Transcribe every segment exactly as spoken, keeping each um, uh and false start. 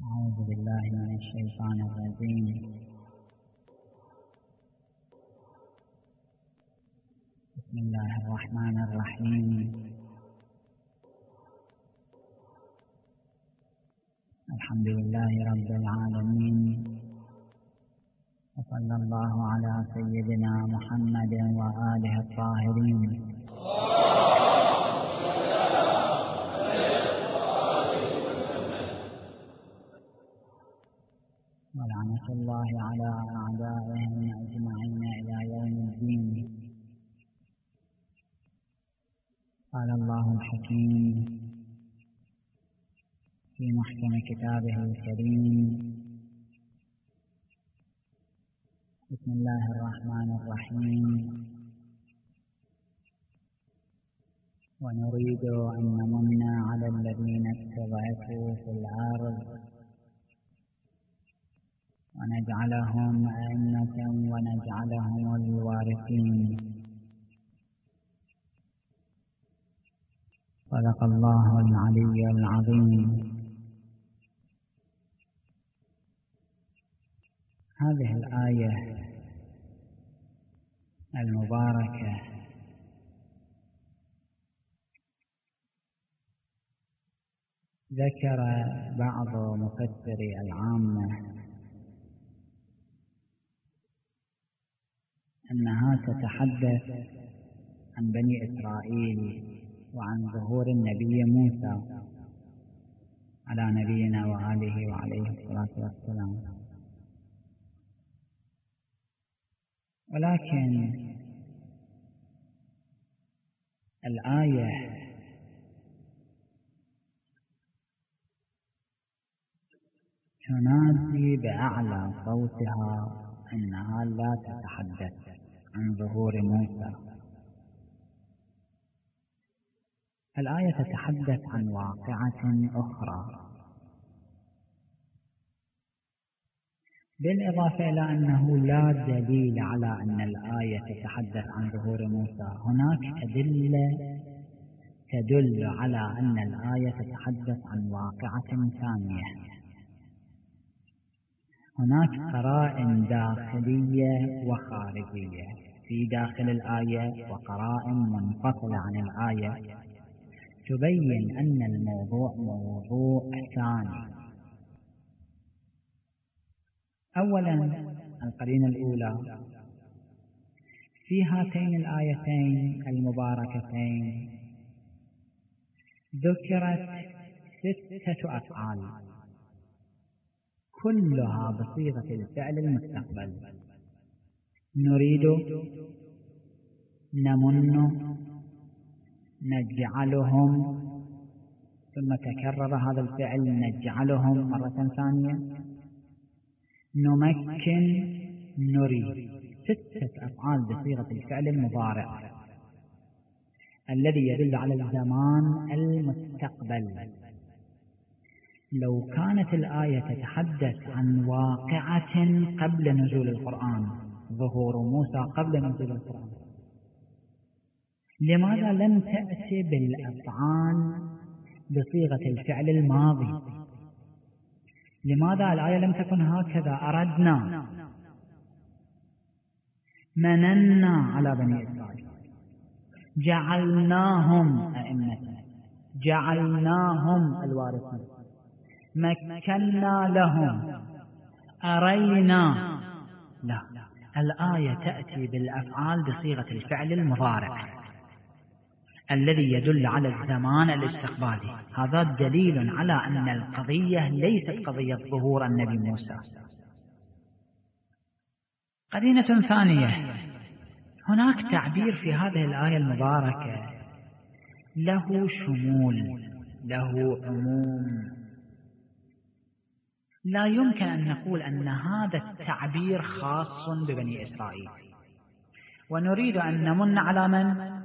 أعوذ بالله من الشيطان الرجيم. بسم الله الرحمن الرحيم. الحمد لله رب العالمين، وصلى الله على سيدنا محمد وآله الطاهرين. ولعنة الله على أعدائهم أجمعين إلى يوم الدين. قال الله الحكيم في محكم كتابه الكريم: بسم الله الرحمن الرحيم. ونريد أن نمن على الذين استضعفوا في الأرض ونجعلهم أئمة ونجعلهم الوارثين. صدق الله العلي العظيم. هذه الآية المباركة ذكر بعض مفسري العامة أنها تتحدث عن بني إسرائيل وعن ظهور النبي موسى على نبينا وآله وعليه الصلاة والسلام. ولكن الآية تنادي بأعلى صوتها أنها لا تتحدث عن ظهور موسى. الآية تتحدث عن واقعة أخرى، بالإضافة إلى أنه لا دليل على أن الآية تتحدث عن ظهور موسى. هناك أدلة تدل على أن الآية تتحدث عن واقعة ثانية. هناك قرائن داخلية وخارجية في داخل الآية، وقرائن منفصلة عن الآية تبين أن الموضوع موضوع ثاني. أولا، القرينة الأولى: في هاتين الآيتين المباركتين ذكرت ستة أفعال كلها بصيغة الفعل المستقبل: نريد، نمن، نجعلهم، ثم تكرر هذا الفعل نجعلهم مرة ثانية، نمكن، نريد. ستة أفعال بصيغة الفعل المضارع الذي يدل على الزمان المستقبل. لو كانت الآية تتحدث عن واقعة قبل نزول القرآن، ظهور موسى قبل نزول القرآن، لماذا لم تأتي بالأفعال بصيغة الفعل الماضي؟ لماذا الآية لم تكن هكذا: أردنا، مننا على بني إسرائيل، جعلناهم أئمة، جعلناهم الوارثين، مكنا لهم، أرينا؟ لا، الآية تأتي بالأفعال بصيغة الفعل المضارع الذي يدل على الزمان الاستقبالي. هذا دليل على أن القضية ليست قضية ظهور النبي موسى. قرينة ثانية: هناك تعبير في هذه الآية المباركة له شمول، له عموم. لا يمكن أن نقول أن هذا التعبير خاص ببني إسرائيل. ونريد أن نمن على من؟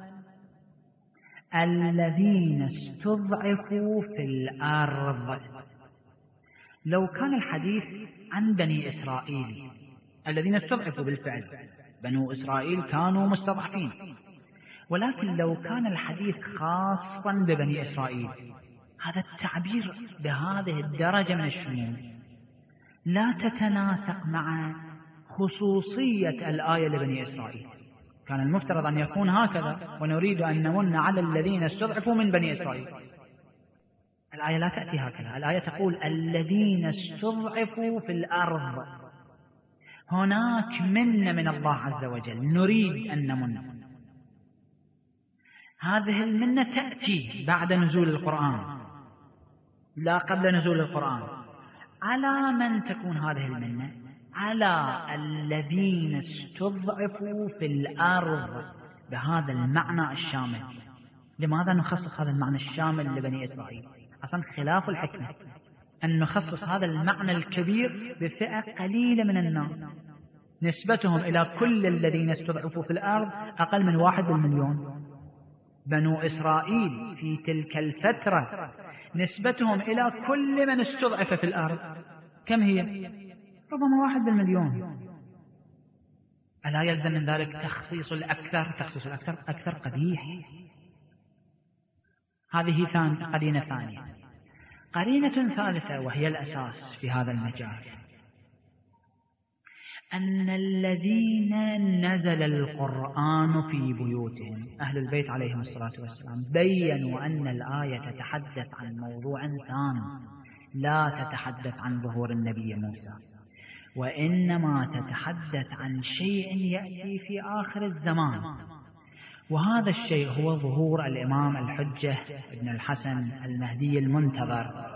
الذين استضعفوا في الأرض. لو كان الحديث عن بني إسرائيل الذين استضعفوا بالفعل، بنو إسرائيل كانوا مستضعفين، ولكن لو كان الحديث خاصا ببني إسرائيل هذا التعبير بهذه الدرجة من الشمول لا تتناسق مع خصوصية الآية لبني إسرائيل. كان المفترض أن يكون هكذا: ونريد أن نمن على الذين استضعفوا من بني إسرائيل. الآية لا تأتي هكذا، الآية تقول الذين استضعفوا في الأرض. هناك منة من الله عز وجل نريد أن نمن. هذه المنة تأتي بعد نزول القرآن لا قبل نزول القرآن. على من تكون هذه المنة؟ على الذين استضعفوا في الأرض بهذا المعنى الشامل. لماذا نخصص هذا المعنى الشامل لبني إسرائيل؟ أصلا خلاف الحكمة أن نخصص هذا المعنى الكبير بفئة قليلة من الناس نسبتهم إلى كل الذين استضعفوا في الأرض أقل من واحد بالمليون. بنو إسرائيل في تلك الفترة نسبتهم إلى كل من استضعف في الأرض كم هي؟ ربما واحد بالمليون. ألا يلزم من ذلك تخصيص الأكثر؟ تخصيص الأكثر أكثر قبيح. هذه قرينة ثانية. قرينة ثالثة وهي الأساس في هذا المجال: أن الذين نزل القرآن في بيوتهم أهل البيت عليهم الصلاة والسلام بيّنوا أن الآية تتحدث عن موضوع ثاني لا تتحدث عن ظهور النبي موسى، وإنما تتحدث عن شيء يأتي في آخر الزمان، وهذا الشيء هو ظهور الإمام الحجة ابن الحسن المهدي المنتظر.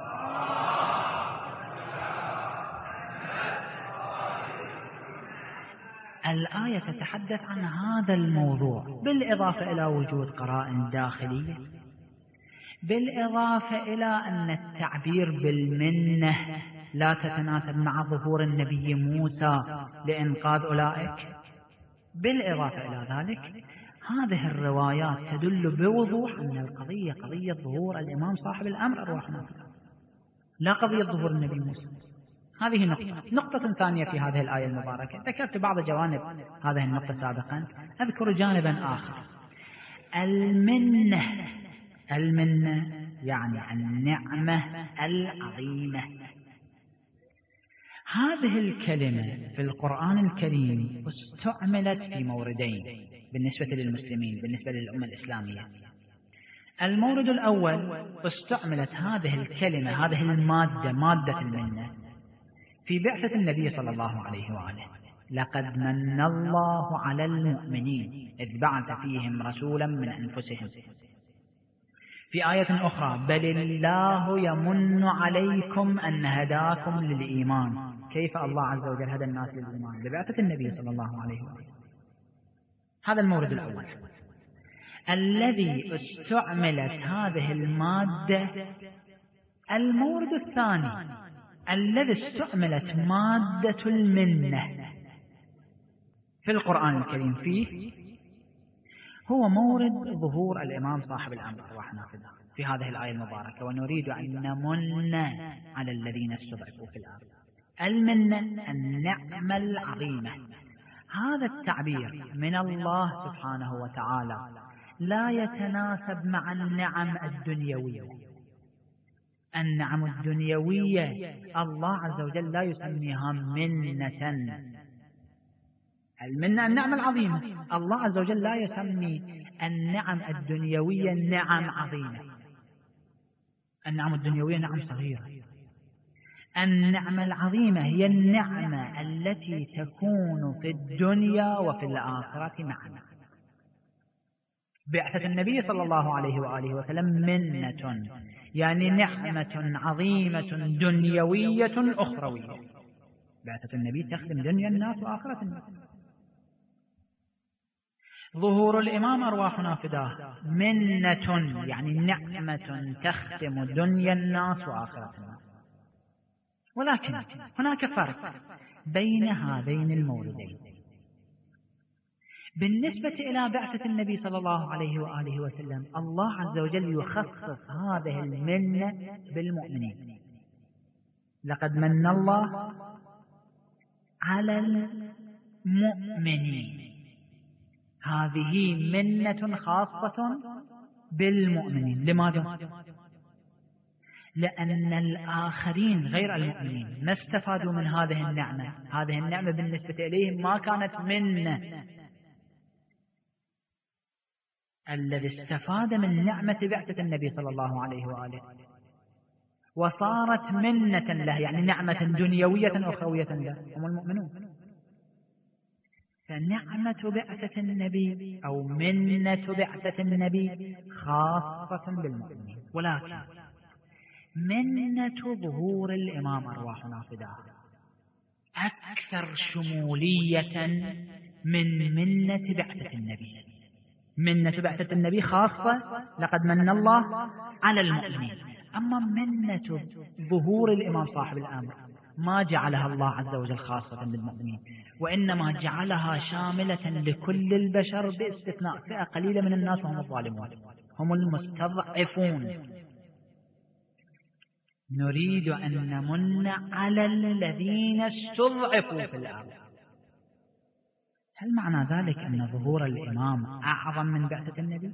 الآية تتحدث عن هذا الموضوع، بالإضافة إلى وجود قرائن داخلية، بالإضافة إلى أن التعبير بالمنة لا تتناسب مع ظهور النبي موسى لإنقاذ أولئك. بالإضافة إلى ذلك هذه الروايات تدل بوضوح أن القضية قضية ظهور الإمام صاحب الأمر أرواحنا، لا قضية ظهور النبي موسى. هذه نقطة. نقطة ثانية في هذه الآية المباركة، ذكرت بعض جوانب هذه النقطة سابقا، أذكر جانبا آخر: المنة. المنة يعني النعمة العظيمة. هذه الكلمة في القرآن الكريم استعملت في موردين بالنسبة للمسلمين، بالنسبة للأمة الإسلامية. المورد الأول استعملت هذه الكلمة، هذه المادة، مادة المنة، في بعثة النبي صلى الله عليه وآله: لقد من الله على المؤمنين إذ بعث فيهم رسولا من أنفسهم. في آية أخرى: بل الله يمن عليكم أن هداكم للإيمان. كيف الله عز وجل هدى الناس للإيمان؟ ببعثة النبي صلى الله عليه وآله. هذا المورد الأول الذي استعملت هذه المادة. المورد الثاني الذي استعملت مادة المنة في القرآن الكريم فيه هو مورد ظهور الإمام صاحب الأمر أرواحنا في هذه الآية المباركة: ونريد أن نمن على الذين استضعفوا في الأرض. المنة النعمة العظيمة. هذا التعبير من الله سبحانه وتعالى لا يتناسب مع النعم الدنيوية. النعم الدنيوية الله عز وجل لا يسميها منة. المنة النعمة العظيمة. الله عز وجل لا يسمي النعم الدنيوية نعم عظيمة. النعم الدنيوية نعم صغيرة. النعمة العظيمة هي النعمة التي تكون في الدنيا وفي الآخرة معنا. بعثة النبي صلى الله عليه وآله وسلم منة، يعني نعمة عظيمة دنيوية أخروية. بعثة النبي تخدم دنيا الناس وآخرة الناس. ظهور الإمام أرواحنا فداه منة، يعني نعمة تخدم دنيا الناس وآخرة الناس. ولكن هناك فرق بين هذين الموردين. بالنسبة إلى بعثة النبي صلى الله عليه وآله وسلم الله عز وجل يخصص هذه المنة بالمؤمنين: لقد من الله على المؤمنين. هذه منة خاصة بالمؤمنين. لماذا؟ لأن الآخرين غير المؤمنين ما استفادوا من هذه النعمة. هذه النعمة بالنسبة إليهم ما كانت منة. الذي استفاد من نعمة بعثة النبي صلى الله عليه وآله وصارت منة له، يعني نعمة دنيوية أخروية له، هم المؤمنون. فنعمة بعثة النبي أو منة بعثة النبي خاصة بالمؤمنين، ولكن منة ظهور الإمام أرواحنا فداه أكثر شمولية من منة بعثة النبي. منة بعثة النبي خاصة، لقد من الله على المؤمنين. أما منة ظهور الإمام صاحب الأمر ما جعلها الله عز وجل خاصة بالمؤمنين، وإنما جعلها شاملة لكل البشر باستثناء فئة قليلة من الناس وهم الظالمون، هم المستضعفون. نريد أن نمن على الذين استضعفوا في الأرض. هل معنى ذلك أن ظهور الإمام أعظم من بعثة النبي؟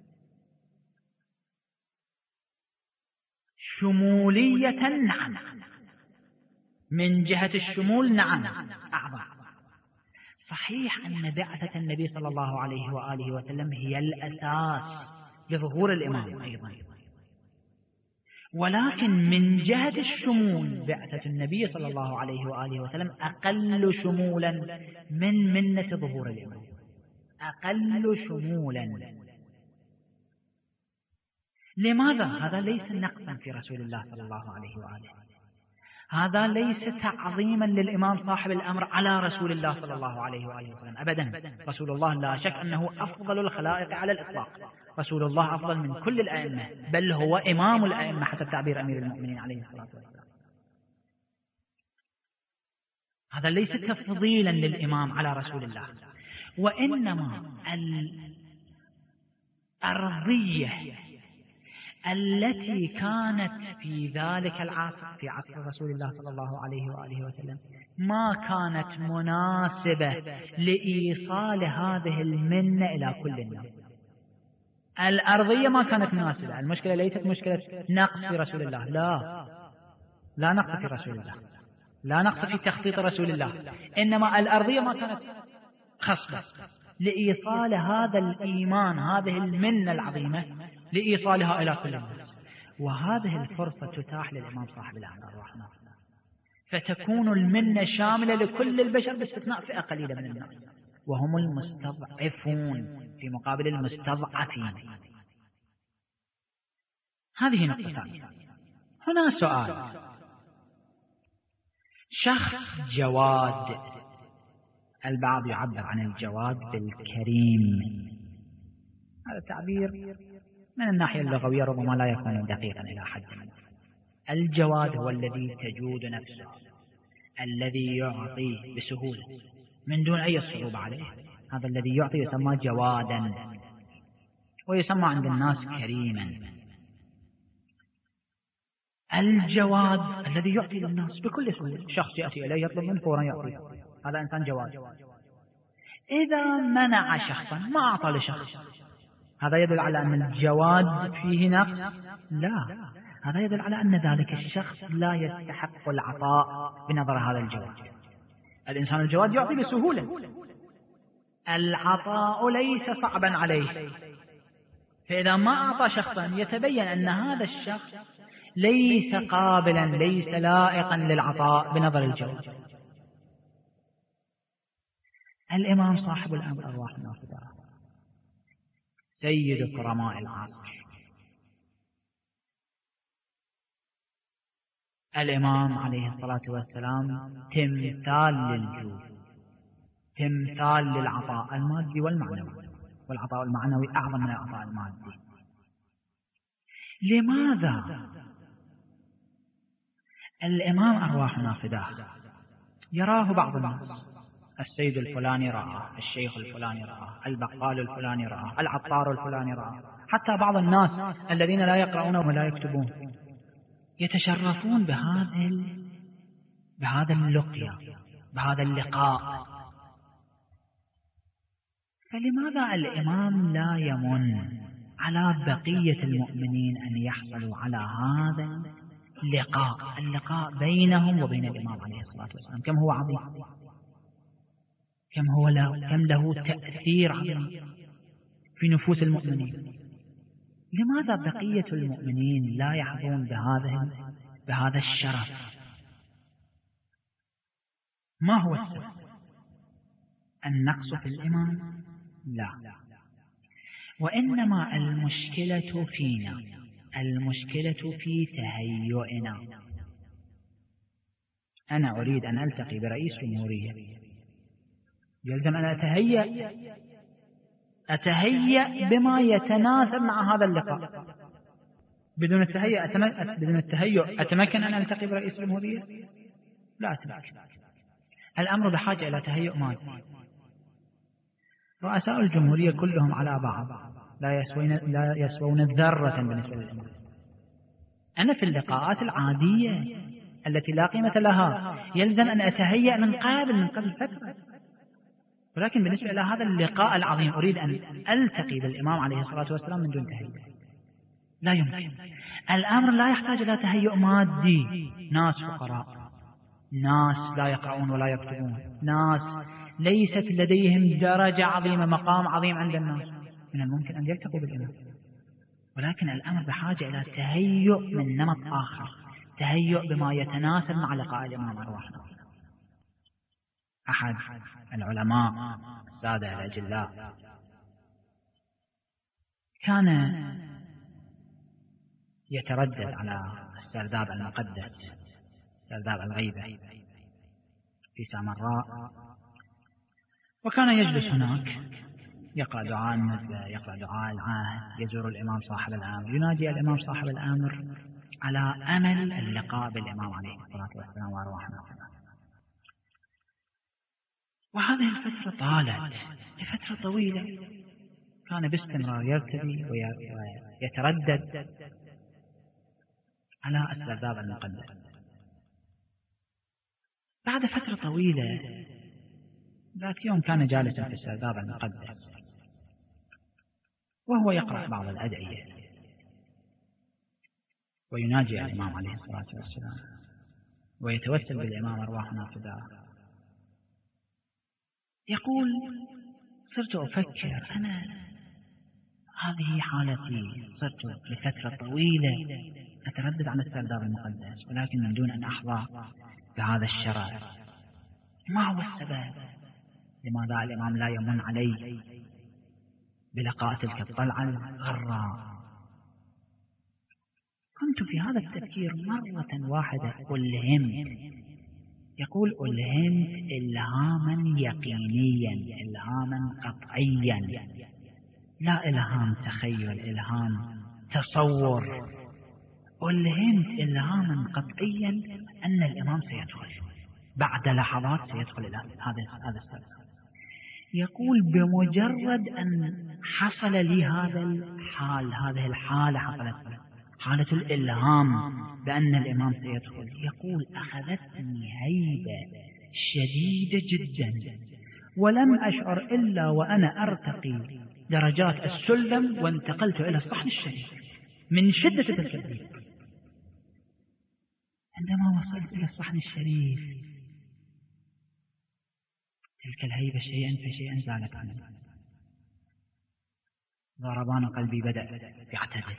شمولية نعم، من جهة الشمول نعم أعظم. صحيح أن بعثة النبي صلى الله عليه وآله وسلم هي الأساس لظهور الإمام أيضا، ولكن من جهة الشمول بعثة النبي صلى الله عليه وآله وسلم أقل شمولا من منة ظهور الإمام، أقل شمولا. لماذا؟ هذا ليس نقصا في رسول الله صلى الله عليه وآله، هذا ليس تعظيما للإمام صاحب الأمر على رسول الله صلى الله عليه وآله وسلم أبدا. رسول الله لا شك أنه أفضل الخلائق على الإطلاق، رسول الله أفضل من كل الأئمة، بل هو إمام الأئمة حسب تعبير أمير المؤمنين عليه الصلاة والسلام. هذا ليس تفضيلا للإمام على رسول الله، وإنما الأرضية التي كانت في ذلك العصر، في عصر رسول الله صلى الله عليه وآله وسلم، ما كانت مناسبة لإيصال هذه المنة إلى كل الناس. الأرضية ما كانت مناسبة. المشكلة ليست مشكلة نقص في رسول الله، لا لا نقص في رسول الله، لا نقص في تخطيط رسول الله، إنما الأرضية ما كانت خصبة لإيصال هذا الإيمان، هذه المنة العظيمة لإيصالها إلى كل الناس. وهذه الفرصة تتاح للإمام صاحب الأمر الرحمن، فتكون المنة شاملة لكل البشر باستثناء فئة قليلة من الناس وهم المستضعفون في مقابل المستضعفين. هذه نقطة ثانية. هنا سؤال: شخص جواد، البعض يعبر عن الجواد بالكريم، هذا تعبير من الناحية اللغوية ربما لا يكون دقيقا إلى حد ما. الجواد هو الذي تجود نفسه، الذي يعطي بسهولة من دون أي صعوبة عليه، هذا الذي يعطي يسمى جوادا، ويسمى عند الناس كريما. الجواد الذي يعطي للناس بكل سهولة، شخص يأتي إليه يطلب منه فورا يعطيه، هذا إنسان جواد. إذا منع شخصا ما أعطى لشخص، هذا يدل على أن الجواد فيه نقص؟ لا، هذا يدل على أن ذلك الشخص لا يستحق العطاء بنظر هذا الجواد. الإنسان الجواد يعطي بسهولة، العطاء ليس صعبا عليه، فإذا ما أعطى شخصا يتبين أن هذا الشخص ليس قابلا، ليس لائقا للعطاء بنظر الجواد. الإمام صاحب الأمر الرحمن فداه، سيد كرماء العصر، الإمام عليه الصلاة والسلام تمثال للجود، تمثال للعطاء المادي والمعنوي، والعطاء المعنوي أعظم من العطاء المادي. لماذا الإمام أرواحنا فداه يراه بعض الناس؟ السيد الفلاني رآه، الشيخ الفلاني رآه، البقال الفلاني رآه، العطار الفلاني رآه، حتى بعض الناس الذين لا يقرؤون ولا يكتبون يتشرفون بهذا بهذا اللقيا، بهذا اللقاء. فلماذا الإمام لا يمن على بقية المؤمنين أن يحصلوا على هذا لقاء، اللقاء بينهم وبين الإمام عليه الصلاة والسلام كم هو عظيم، كم هو له كم له تأثير عظيم في نفوس المؤمنين. لماذا بقية المؤمنين لا يحظون بهذا بهذا الشرف؟ ما هو السبب؟ النقص في الإمام؟ لا، وإنما المشكلة فينا، المشكلة في تهيئنا. أنا أريد أن ألتقي برئيس جمهورية، يلزم أن أتهيأ أتهيأ بما يتناسب مع هذا اللقاء. بدون التهيؤ أتمكن بدون التهيؤ أتمكن أن ألتقي برئيس الجمهورية؟ لا أتمكن. الأمر بحاجة إلى تهيؤ مادي. رؤساء الجمهورية كلهم على بعض لا يسوون لا يسوون ذرة بالنسبة للإمام. أنا في اللقاءات العادية التي لا قيمة لها يلزم أن أتهيأ من قبل من قبل فترة، ولكن بالنسبة إلى هذا اللقاء العظيم أريد أن ألتقي بالإمام عليه الصلاة والسلام من دون تهيؤ. لا يمكن. الأمر لا يحتاج إلى تهيؤ مادي. ناس فقراء، ناس لا يقرؤون ولا يكتبون، ناس ليست لديهم درجة عظيمة مقام عظيم عند الناس، من الممكن أن يلتقوا بالإمام، ولكن الأمر بحاجة إلى تهيؤ من نمط آخر، تهيؤ بما يتناسب مع لقاء الإمام أرواحنا. أحد العلماء السادة الأجلاء كان يتردد على السرداب المقدس، سرداب الغيبة في سامراء، وكان يجلس هناك يقرأ دعاء النزلة، يقرأ دعاء العهد، يزور الإمام صاحب الأمر، يناجي الإمام صاحب الأمر على أمل اللقاء بالإمام عليه الصلاة والسلام وأرواحنا. وهذه الفترة طالت لفترة طويلة، كان باستمرار يرتدي ويتردد على السرداب المقدس. بعد فترة طويلة ذات يوم كان جالسا في السرداب المقدس وهو يقرأ بعض الأدعية ويناجي الإمام عليه الصلاة والسلام ويتوسل بالإمام أرواحنا فداه. يقول: صرت أفكر أنا هذه حالتي، صرت لفترة طويلة أتردد على السرداب المقدس ولكن من دون أن أحظى بهذا الشرف. ما هو السبب؟ لماذا الإمام لا يمن علي بلقاء تلك الطلعة الغراء؟ كنت في هذا التفكير مرة واحدة ألهمت، يقول ألهمت إلهاما يقينيا، إلهاما قطعيا، لا إلهام تخيل، إلهام تصور. ألهمت إلهاما قطعيا أن الإمام سيدخل بعد لحظات، سيدخل إلى هذا هذا السرداب. يقول بمجرد أن حصل لي هذا الحال، هذه الحالة حصلت، حالة الإلهام بأن الإمام سيدخل، يقول أخذتني هيبة شديدة جدا ولم أشعر إلا وأنا أرتقي درجات السلم وانتقلت إلى الصحن الشريف من شدة تلك الهيبة. عندما وصلت إلى الصحن الشريف تلك الهيبة شيئا فشيئا زالت عني، ضربان قلبي بدأ يعتدل.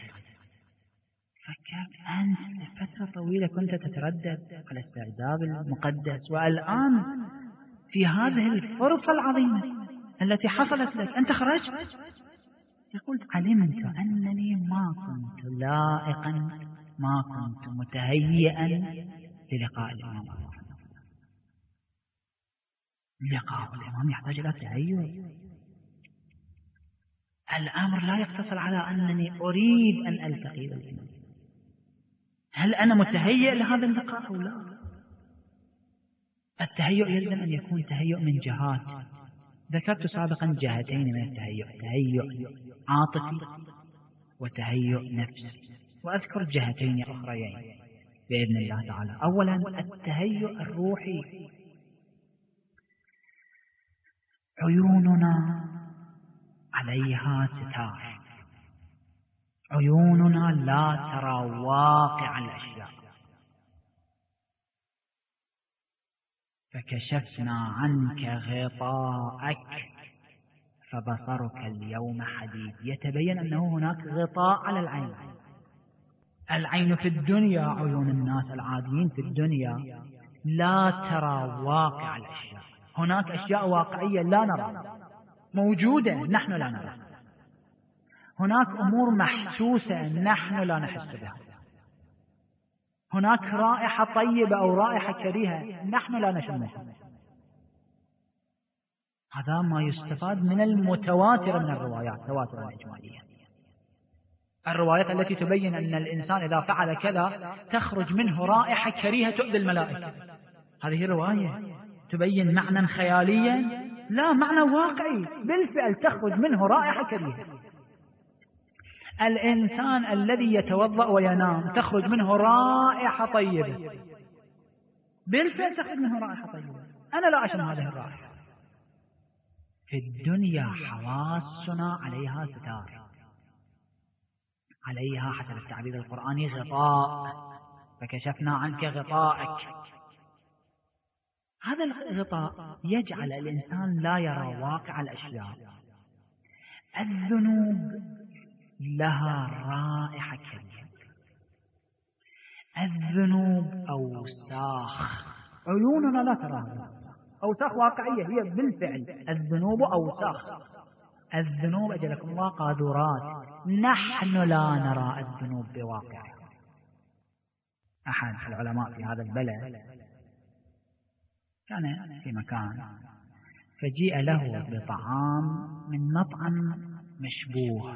فكرت أنت لفترة طويلة كنت تتردد على السرداب المقدس، والآن في هذه الفرصة العظيمة التي حصلت لك أنت خرجت. يقول علمت أنني ما كنت لائقا، ما كنت متهيئا للقاء الإمام. لقاء الإمام يحتاج إلى تهيؤ. الأمر لا يقتصر على أنني أريد أن ألتقي بالإمام، هل أنا متهيئ لهذا اللقاء أو لا؟ التهيؤ يلزم أن يكون تهيؤ من جهات، ذكرت سابقا جهتين من التهيؤ، تهيؤ عاطفي وتهيؤ نفسي، وأذكر جهتين أخريين بإذن الله تعالى. أولا التهيؤ الروحي، عيوننا عليها ستار، عيوننا لا ترى واقع الأشياء، فكشفنا عنك غطاءك فبصرك اليوم حديد. يتبين أنه هناك غطاء على العين. العين في الدنيا، عيون الناس العاديين في الدنيا لا ترى واقع الأشياء. هناك أشياء واقعية لا نرى، موجودة نحن لا نرى. هناك أمور محسوسة نحن لا نحس بها. هناك رائحة طيبة أو رائحة كريهة نحن لا نشمها. هذا ما يستفاد من المتواتر من الروايات تواترا إجماليا. الروايات التي تبين أن الإنسان إذا فعل كذا تخرج منه رائحة كريهة تؤذي الملائكة، هذه رواية تبين معنى خياليا، لا، معنى واقعي بالفعل تخرج منه رائحة كريهة. الإنسان الذي يتوضأ وينام تخرج منه رائحة طيبة، بالفعل تخرج منه رائحة طيبة، أنا لا أشم هذه الرائحة. في الدنيا حواسنا عليها ستار، عليها حسب التعبير القرآني غطاء، فكشفنا عنك غطاءك. هذا الغطاء يجعل الإنسان لا يرى واقع الأشياء. الذنوب لها رائحة كريهة، الذنوب أوساخ، عيوننا لا تراها، أوساخ واقعية هي بالفعل. الذنوب أوساخ، الذنوب أجلكم الله قاذورات، نحن لا نرى الذنوب بواقعها. أحد العلماء في هذا البلد كان في مكان فجيء له بطعام من مطعم مشبوه،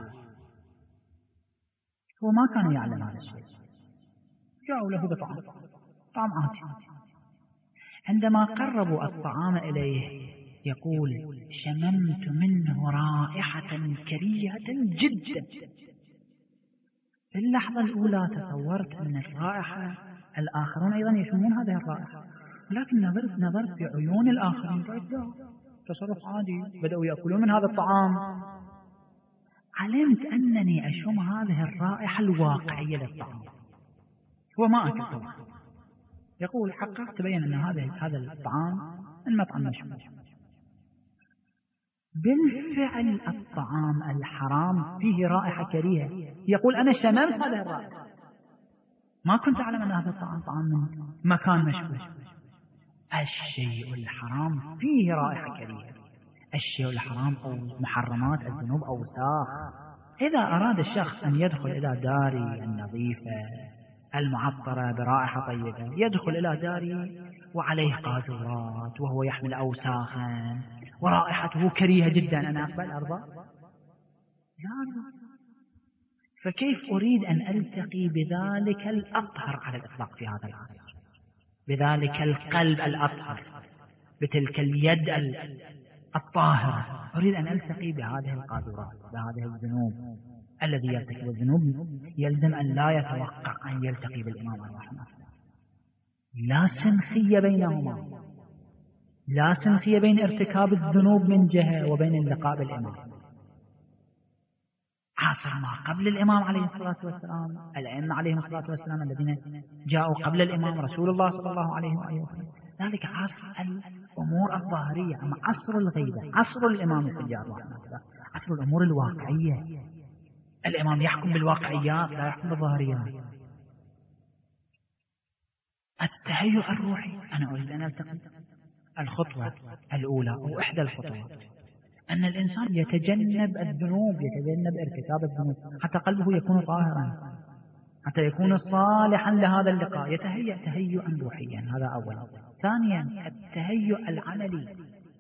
هو ما كان يعلم هذا الشيء، جاءوا له بطعام طعام عادي. عندما قربوا الطعام إليه يقول شممت منه رائحة كريهة جدا. في اللحظة الأولى تصورت أن الرائحة الآخرون أيضا يشمون هذه الرائحة، ولكن نظرت نظرت في عيون الآخرين تصرف عادي، بدأوا يأكلون من هذا الطعام. علمت أنني أشم هذه الرائحة الواقعية للطعام، هو ما أكل طبعا. يقول حقق تبين أن هذا هذا الطعام من مطعم مشبوه. بالفعل الطعام الحرام فيه رائحة كريهة، يقول أنا شممت هذه الرائحة، ما كنت أعلم أن هذا الطعام طعام من مكان مشبوه. الشيء الحرام فيه رائحة كريهة، الشيء الحرام أو محرمات الذنوب أوساخ. إذا أراد الشخص أن يدخل إلى داري النظيفة المعطرة برائحة طيبة، يدخل إلى داري وعليه قاذورات وهو يحمل أوساخا ورائحته كريهة جدا، أنا أقبل أرضى؟ لا أرضى. فكيف أريد أن ألتقي بذلك الأطهر على الإطلاق في هذا العصر، بذلك القلب الأطهر، بتلك اليد الطاهرة، أريد أن ألتقي بهذه القاذورات، بهذه الذنوب. الذي يرتكب الذنوب يلزم أن لا يتوقع أن يلتقي بالإمام الرحمة. لا سنخية بينهما، لا سنخية بين ارتكاب الذنوب من جهة وبين اللقاء بالإمام. عصر ما قبل الإمام عليه الصلاة والسلام، الأئمة عليهم الصلاة والسلام الذين جاءوا قبل الإمام رسول الله صلى الله عليه وسلم، ذلك عصر الأمور الظاهرية. أما عصر الغيبة، عصر الإمام الفجار رحمه الله، عصر الأمور الواقعية. الإمام يحكم بالواقعيات لا يحكم بالظاهريات. التهيؤ الروحي، أنا أريد أن ألتقي. الخطوة الأولى أو إحدى الخطوات أن الإنسان يتجنب الذنوب، يتجنب ارتكاب الذنوب حتى قلبه يكون طاهرا، حتى يكون صالحا لهذا اللقاء، يتهيأ تهيئا روحيا. هذا أولا. ثانيا التهيؤ العملي.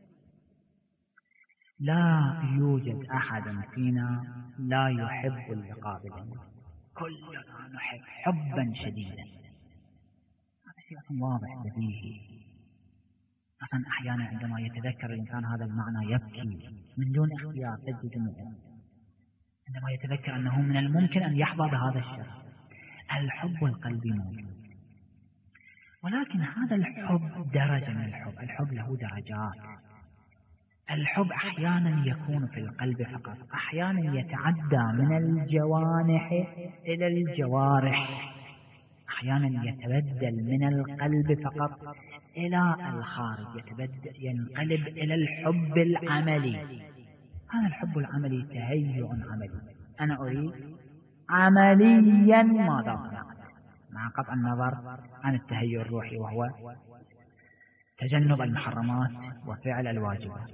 لا يوجد أحد فينا لا يحب اللقاء بالإمام، كلنا نحب حبا شديدا، هذا شيء واضح بديهي. أصلا أحيانا عندما يتذكر الإنسان هذا المعنى يبكي من دون اختيار، تجد دموعه عندما يتذكر أنه من الممكن أن يحظى بهذا الشرف. الحب القلبي موجود، ولكن هذا الحب درجة من الحب، الحب له درجات. الحب أحيانا يكون في القلب فقط، أحيانا يتعدى من الجوانح إلى الجوارح، أحيانا يتبدل من القلب فقط إلى الخارج، يتبدأ ينقلب إلى الحب العملي. هذا الحب العملي تهيئ عملي، أنا أريد عمليا ماذا صنعت، مع قطع النظر عن التهيئ الروحي وهو تجنب المحرمات وفعل الواجبات.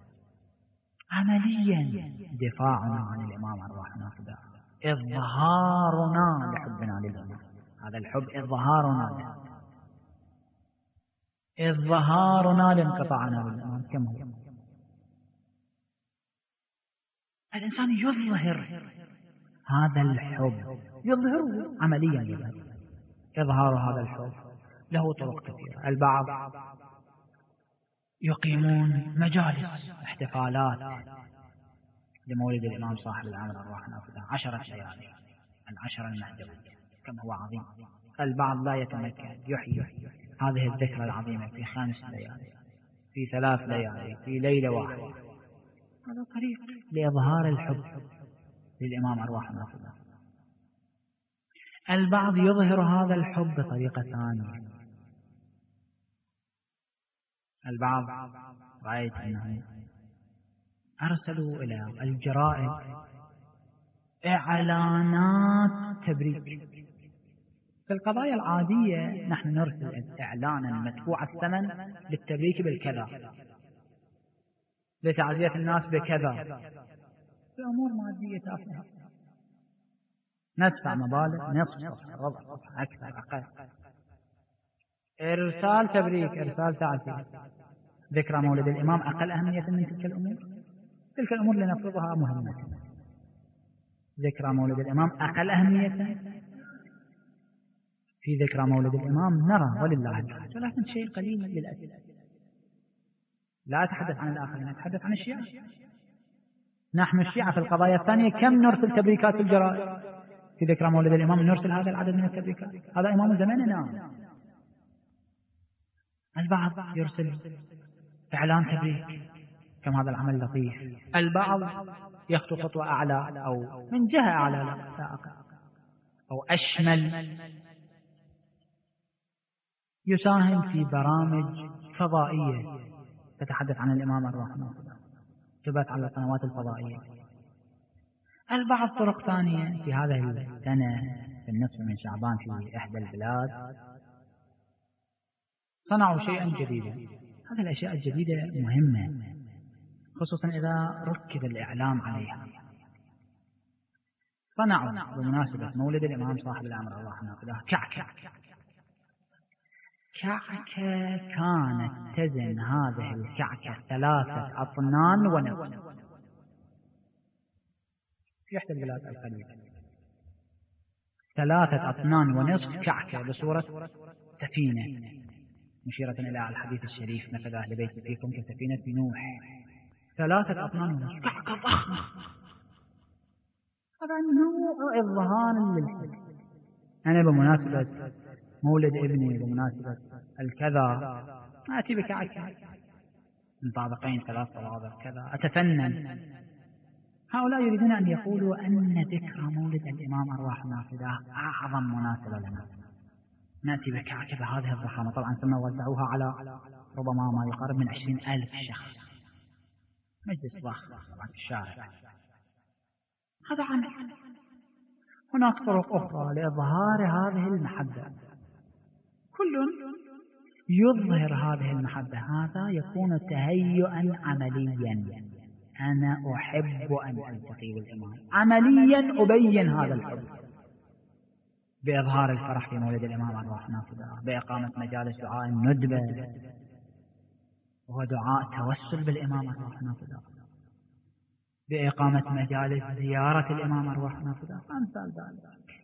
عمليا دفاعنا عن الإمام أرواح نافذة، إظهارنا لحبنا للإمام، هذا الحب إظهارنا له، إظهارنا لانقطاعنا بالإمام. كم هو الإنسان يظهر هذا الحب، يظهره عمليا يظهر. إظهار هذا الحب له طرق كثيرة. البعض يقيمون مجالس احتفالات لمولد الإمام صاحب العمر أرواح نافذة، عشرة ليالي، العشرة المهدوية، كم هو عظيم. البعض لا يتمكن يحيي هذه الذكرى العظيمة في خمس ليالي، في ثلاث ليالي، في ليلة واحدة. هذا طريق لإظهار الحب للإمام أرواح نافذة. البعض يظهر هذا الحب بطريقة ثانية. البعض رأيت أنهم أرسلوا إلى الجرائد إعلانات تبريك. في القضايا العادية نحن نرسل إعلانا مدفوع الثمن للتبريك بالكذا، لتعزية الناس بكذا، في أمور مادية تافهة ندفع مبالغ نصف صفحة، ربع صفحة، أكثر أقل. إرسال تبريك، إرسال تعزية، ذكرى مولد الإمام أقل أهمية من تلك الأمور. تلك الأمور لنفرضها مهمة، ذكرى مولد الإمام أقل أهمية. في ذكرى مولد الإمام نرى ولله الحمد، ولكن شيء قليل للأسف. لا أتحدث عن الآخرين، أتحدث عن الشيعة. نحن الشيعة في القضايا الثانية كم نرسل تبريكات في الجرائد؟ في ذكرى مولد الإمام نرسل هذا العدد من التبريكات، هذا إمام زماننا. البعض يرسل إعلان تبريك، كم هذا العمل لطيف. البعض يخطو خطوة أعلى أو من جهة أعلى لا أقل أو أشمل، يساهم في برامج فضائية تتحدث عن الإمام أرواح نافذة، تبث على القنوات الفضائية. البعض طرق ثانية. في هذه السنة في النصف من شعبان في إحدى البلاد صنعوا شيئا جديدا. هذه الأشياء الجديدة مهمة، خصوصا إذا ركز الإعلام عليها. صنعوا بمناسبة مولد الإمام صاحب العمر أرواح نافذة كعكة. كعكة كانت تزن هذه الكعكة ثلاثة أطنان ونصف في إحدى البلاد القليلة، ثلاثة أطنان ونصف كعكة بصورة سفينة، مشيرة إلى الحديث الشريف نفذ أهل بيت فيكم كسفينة نوح. ثلاثة أطنان ونصف كعكة ضخمة. هذا نوع إظهار للحب. أنا بمناسبة مولد ابني، بمناسبة الكذا، آتي بكعكة من طابقين ثلاث طوابق كذا، أتفنن. هؤلاء يريدون أن يقولوا أن ذكرى مولد الإمام أرواح نافذة أعظم مناسبة لنا. نأتي بكعكة بهذه الضخامة، طبعا ثم وزعوها على ربما ما يقارب من عشرين ألف شخص، مجلس ضخم طبعا في الشارع. هذا عمل. هناك طرق أخرى لإظهار هذه المحبة، كل يظهر هذه المحبة. هذا يكون تهيئا عمليا. أنا أحب أن ألتقي بالإمام، عمليا أبين هذا الحب بإظهار الفرح في مولد الإمام أرواح نافذة، بإقامة مجالس دعاء الندبة وهو دعاء توسل بالإمام أرواح نافذة، بإقامة مجالس زيارة الإمام أرواح نافذة، أمثال ذلك.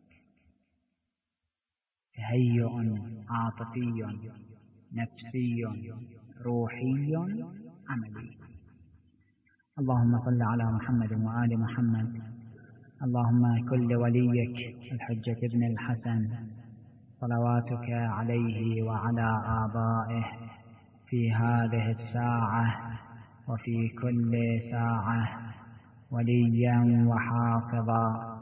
تهيئ عاطفي نفسي روحي عملي. اللهم صل على محمد وآل محمد. اللهم كن لوليك الحجة ابن الحسن صلواتك عليه وعلى آبائه في هذه الساعة وفي كل ساعة وليا وحافظا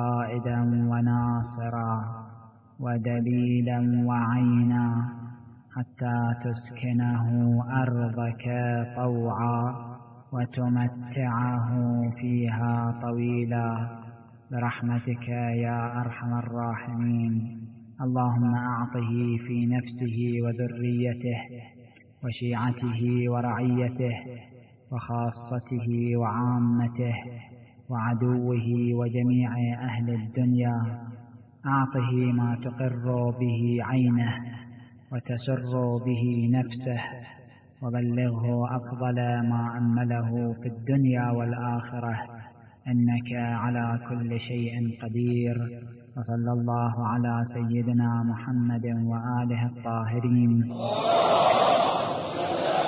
وقائدا وناصرا ودليلا وعينا حتى تسكنه أرضك طوعا وتمتعه فيها طويلا برحمتك يا أرحم الراحمين. اللهم أعطه في نفسه وذريته وشيعته ورعيته وخاصته وعامته وعدوه وجميع أهل الدنيا، أعطه ما تقر به عينه وتسر به نفسه، وبلغه أفضل ما أمله في الدنيا والآخرة، إنك على كل شيء قدير. وصلى الله على سيدنا محمد وآله الطاهرين.